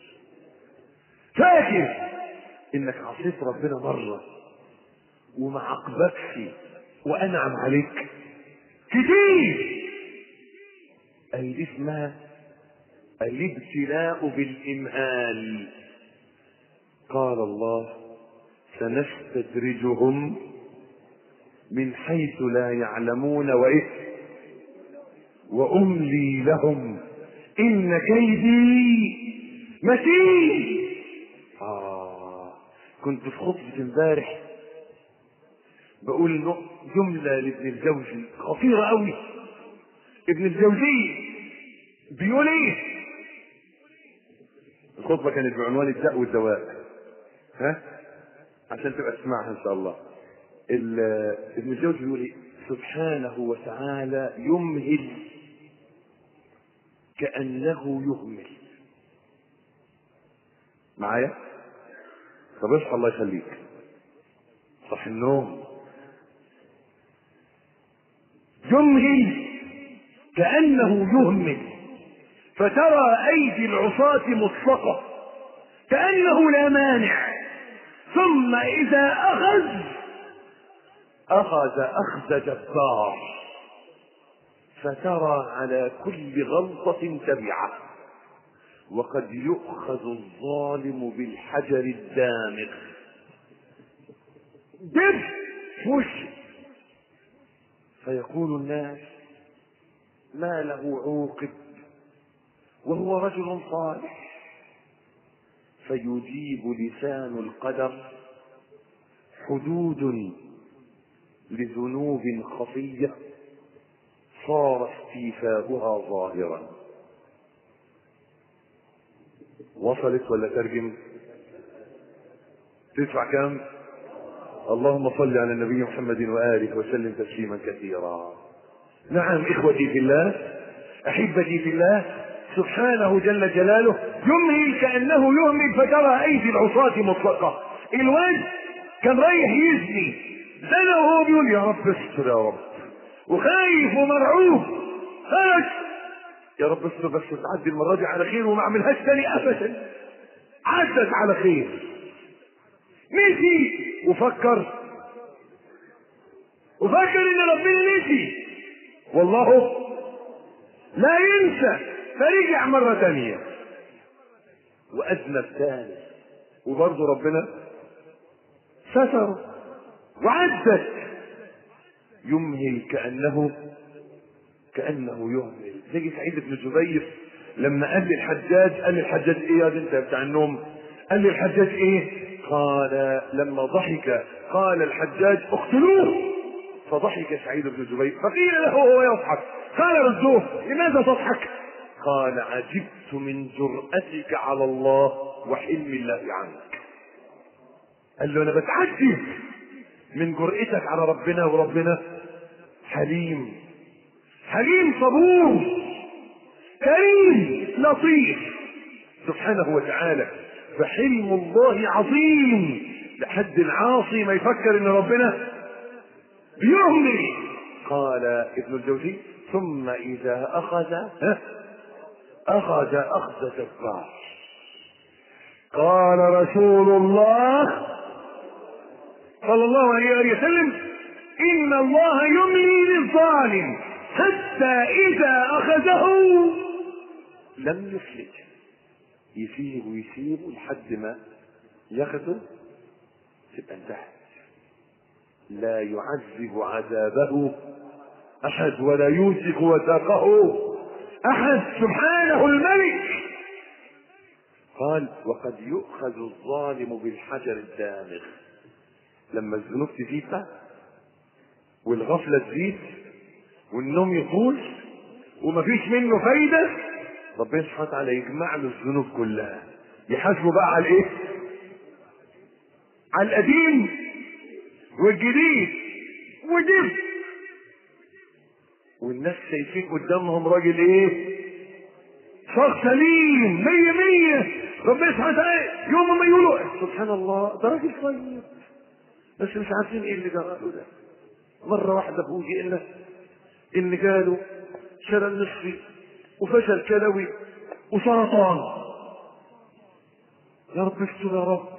S2: فاكر انك عصيت ربنا مرة وما عاقبكش وانعم عليك كتير. اي دي اسمها الابتلاء بالامهال. قال الله سنستدرجهم من حيث لا يعلمون وايه واملي لهم ان كيدي متين. آه كنت في خطبة امبارح بقول جملة لابن الجوزي خطيرة قوي. ابن الجوزي بيقول ايه؟ الخطبة كانت بعنوان الداء والدواء، ها؟ عشان تبقى تسمعها ان شاء الله. ابن الجوزي بيقول ايه؟ سبحانه وتعالى يمهل كأنه يهمل. معايا؟ طب اصحى الله يخليك، صح النوم. يمهل كأنه يهمل، فترى أيدي العصاة مطلقة كأنه لا مانع، ثم إذا أخذ أخذ أخذ جبار، فترى على كل غلطة تبعة، وقد يؤخذ الظالم بالحجر الدامغ. دب وش، فيقول الناس ما له عوقب وهو رجل صالح، فيجيب لسان القدر حدود لذنوب خفية صار استيفاؤها ظاهرا. وصلت ولا ترجم؟ تدفع كم؟ اللهم صل على النبي محمد وآله وسلم تسليما كثيرا. نعم إخوتي في الله، أحبتي في الله، سبحانه جل جلاله يمهل كأنه يهمل، فترى أيدي العصاة مطلقة. الواد كان رايح يزني، زنى وهو بيقول يا رب استر يا رب، وخايف ومرعوب، خرج يا رب استر بس تعدي المرة دي على خير وما اعملهاش تاني أبدا. عدت على خير، نسي وفكر وفكر ان ربنا نسي، والله لا ينسى، فرجع مرة تانية وأذنب تاني، وبرضه ربنا ستر وعدت. يمهل كأنه كأنه يهمل. تيجي سعيد بن جبير لما قال للحجاج، قال للحجاج ايه يا انت بتاع النوم؟ قال للحجاج ايه؟ قال لما ضحك قال الحجاج اقتلوه، فضحك سعيد بن جبير، فقيل له وهو يضحك قال ردوه لماذا تضحك؟ قال عجبت من جرأتك على الله وحلم الله عنك. قال له انا بتعجب من جرأتك على ربنا، وربنا حليم، حليم صبور كريم لطيف سبحانه وتعالى. فحلم الله عظيم لحد العاصي ما يفكر ان ربنا بيهمل. قال ابن الجوزي ثم اذا اخذ اخذ اخذ جبار. قال رسول الله صلى الله عليه وسلم ان الله يملي للظالم حتى اذا اخذه لم يفلت، يسيب ويسيب لحد ما ياخده تبقى انتهت. لا يعذب عذابه احد ولا يوثق وثاقه احد سبحانه الملك. قال وقد يؤخذ الظالم بالحجر الدامغ. لما الذنوب تزيد والغفلة تزيد والنوم يطول ومفيش منه فايدة، ربنا سبحانه وتعالى يجمع له الذنوب كلها، يحاسبه بقى على ايه؟ على القديم والجديد ودب، والناس شايفين قدامهم راجل ايه؟ شخص سليم مية مية. ربنا سبحانه وتعالى يوم ما يقولوا سبحان الله ده راجل طيب، بس مش عارفين ايه اللي جراله ده. مرة واحدة فوجئ لنا ان جاله شلل نصفي وفشل كلوي وسرطان. يا رب استر يا رب.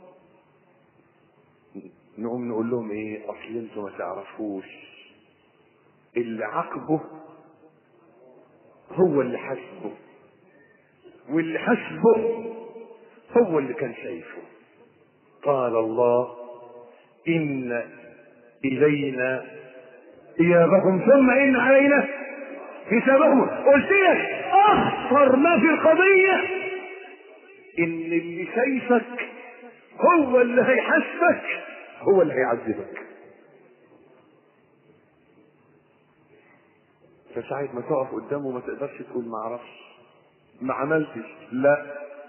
S2: نقوم نقول لهم ايه؟ اصل انتوا ما تعرفوش اللي عاقبه هو اللي حاسبه، واللي حاسبه هو اللي كان شايفه. قال الله ان الينا ايابهم ثم ان علينا حسابهم. قلت لك اخطر ما في القضيه ان اللي شايفك هو اللي هيحاسبك، هو اللي هيعذبك.
S1: فساعة ما تقف قدامه ما تقدرش تقول ما اعرفش ما عملتش، لا،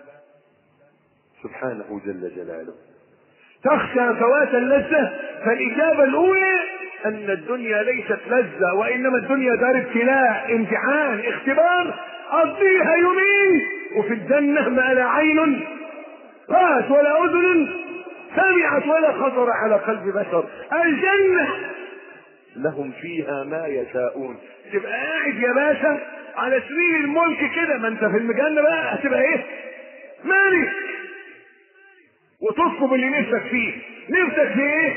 S1: سبحانه جل جلاله.
S2: تخشى فوات اللذة، فالإجابة الأولى أن الدنيا ليست لذة، وإنما الدنيا دار ابتلاء، امتحان، اختبار، قضيها يومين. وفي الجنة ما لا عين رأت ولا أذن سمعت ولا خطر على قلب بشر. الجنة
S1: لهم فيها ما يشاءون.
S2: تبقى قاعد يا باشا على سرير الملك كده، ما انت في الجنة بقى هتبقى ايه؟ مالك، وتطلب اللي نفسك فيه. نفسك في ايه؟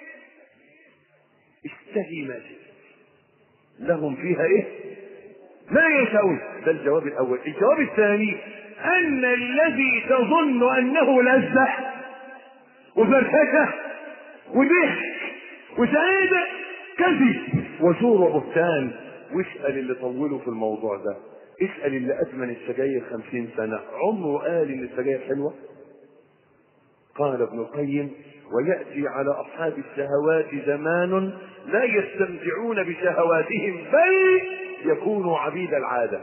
S1: اشتهي ما شئت. لهم فيها ايه؟
S2: ما يشاءون.
S1: ده الجواب الاول.
S2: الجواب الثاني ان الذي تظن انه لذة وفرفشة وضحك وسعادة كذب
S1: وزور وبهتان. واسأل اللي طولوا في الموضوع ده، اسأل اللي ادمن السجاير خمسين سنة، عمره قال ان السجاير حلوة؟ قال ابن القيم: ويأتي على أصحاب الشهوات زمان لا يستمتعون بشهواتهم بل يكونوا عبيد العادة.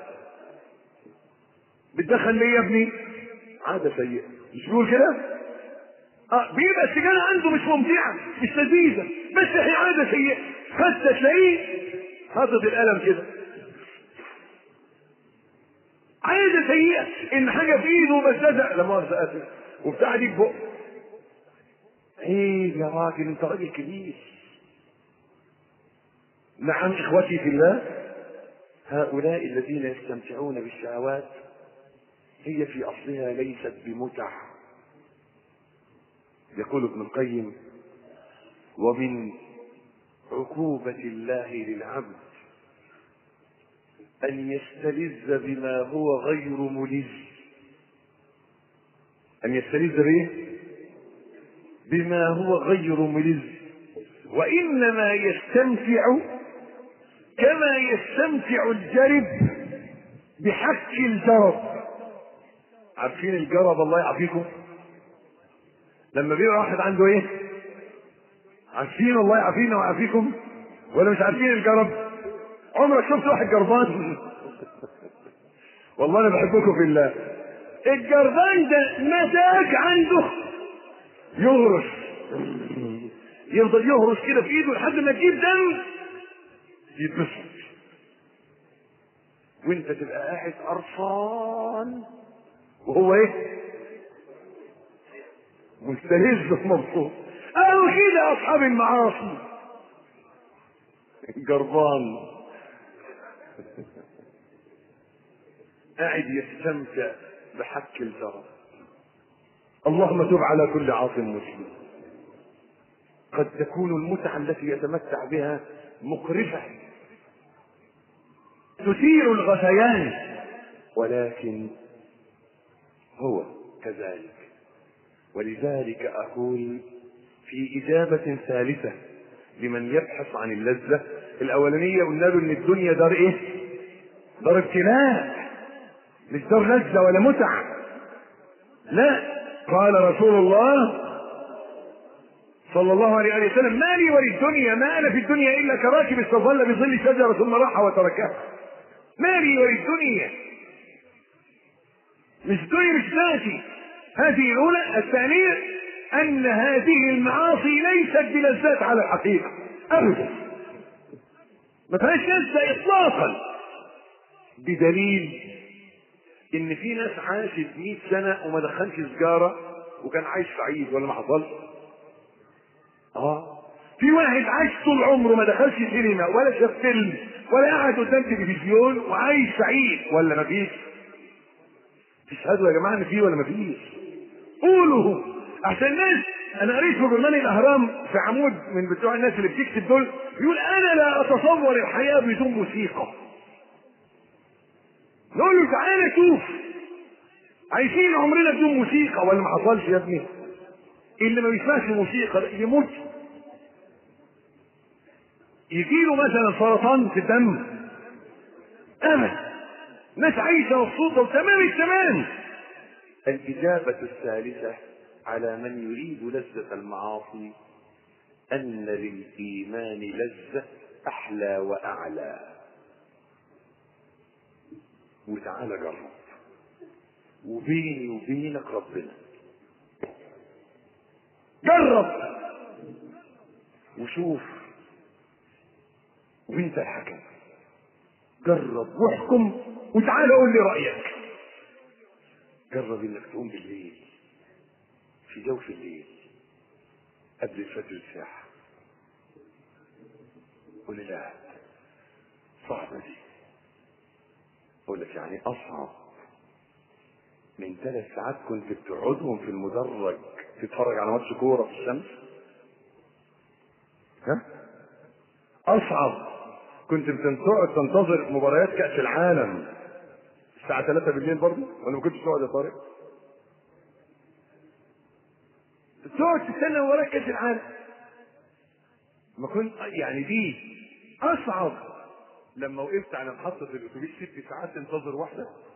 S2: بتدخل ليه يا ابني؟
S1: عادة سيئة،
S2: مش بيقول كده؟ اه بيبقى السجارة عنده مش ممتعة مش لذيذة، بس هي عادة سيئة. حتى تلاقيه حاطط القلم كده، عادة سيئة، ان حاجة في ايده بس لا مؤاخذة اسف وبتاع دي بقى.
S1: ايه يا راجل انت راجل كبير.
S2: نعم اخوتي في الله،
S1: هؤلاء الذين يستمتعون بالشهوات هي في اصلها ليست بمتع. يقول ابن القيم: ومن عقوبة الله للعبد ان يستلذ بما هو غير ملذ.
S2: ان يستلذ به
S1: بما هو غير ملذ،
S2: وانما يستمتع كما يستمتع الجرب بحك الجرب. عارفين الجرب؟ الله يعافيكم. لما بيبقى واحد عنده ايه؟ عارفين الله يعافينا ويعافيكم ولا مش عارفين الجرب؟ عمرك شفت واحد جربان؟ والله انا بحبكم في الله. الجربان ده مزاج عنده يهرش، يفضل يهرش كده في ايده لحد ما تجيب دم يتبسط،
S1: وانت تبقى قاعد قرفان
S2: وهو ايه؟ مستلذ ومبسوط. قالوا كده اصحاب المعاصي،
S1: جربان قاعد يستمتع بحك الجرب.
S2: اللهم تب على كل عاص مسلم.
S1: قد تكون المتعة التي يتمتع بها مقرفة
S2: تثير الغثيان،
S1: ولكن هو كذلك. ولذلك أقول في إجابة ثالثة لمن يبحث عن اللذة. الأولانية قلنا له إن الدنيا دار إيه؟
S2: دار ابتلاء، مش دار لذة ولا متعة. لا، قال رسول الله صلى الله عليه وسلم: ما لي وللدنيا، ما أنا في الدنيا إلا كراكب استظل بظل شجرة ثم راح وتركها. ما لي وللدنيا، مش الدنيا مش ذاتي. هذه الأولى. الثانية أن هذه المعاصي ليست بلذات على الحقيقة أبدا، ما فيهاش لذة إطلاقا،
S1: بدليل إن في ناس عاشت مئة سنة وما دخلش سجارة وكان عايش سعيد، ولا ما حصلش؟
S2: اه في واحد عايش طول عمره ما دخلش سينما ولا شاف فيلم ولا قاعد قدام تلفزيون وعايش سعيد، ولا ما فيش؟ تشهدوا يا جماعه ان في ولا ما فيش؟ قولوا عشان الناس. انا قريت في برنامج الاهرام في عمود من بتوع الناس اللي بتكتب دول، يقول انا لا اتصور الحياه بدون موسيقى. نقول له تعالى شوف، عايشين عمرنا بدون موسيقى ولا ما حصلش يا ابني؟ اللي ما بيسمعش موسيقى يموت، يجيله مثلا سرطان في الدم ابدا. ناس عايشه مبسوطه وتمام التمام.
S1: الإجابة الثالثة على من يريد لذة المعاصي أن للإيمان لذة أحلى وأعلى. وتعالى جرب، وبيني وبينك ربنا، جرب وشوف وانت الحكم. جرب واحكم وتعالى قول لي رأيك. جرب انك تقوم بالليل في جوف الليل قبل الفجر بساعة، قول لا صعبة دي. اقول لك يعني اصعب من ثلاث ساعات كنت بتقعدهم في المدرج تتفرج على ماتش كورة في الشمس؟ ها؟ اصعب كنت بتقعد تنتظر مباريات كأس العالم الساعة ثلاثة بالليل برضه، ولا ما كنتش تقعد يا طارق؟ تقعد تستنى مباراة كأس العالم. ما كنت يعني دي اصعب لما وقفت على محطة الاتوبيس ست ساعات تنتظر واحدة